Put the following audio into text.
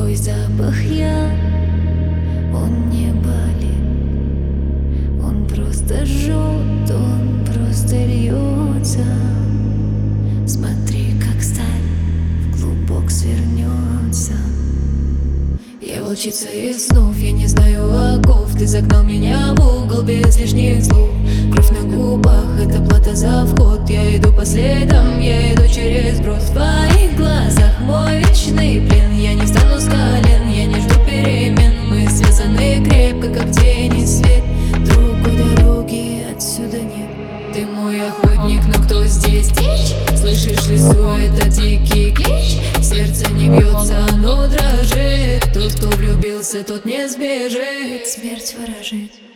Твой запах я, он не болит, он просто жжет, он просто льется. Смотри, как сталь в клубок свернется. Я волчица из снов, я не знаю оков. Ты загнал меня в угол без лишних слов. Кровь на губах, это плата за вход. Я иду по следам, я иду через брод. В твоих глазах мой вечный плен. Я не встану с колен, я не жду перемен. Мы связаны крепко, как тень и свет. Другой дороги отсюда нет. Ты мой охотник, но кто здесь дичь? Слышишь лесу, это дикий клич. Сердце не бьется, оно дрожит. Тот, кто влюбился, тот не сбежит. Смерть ворожит.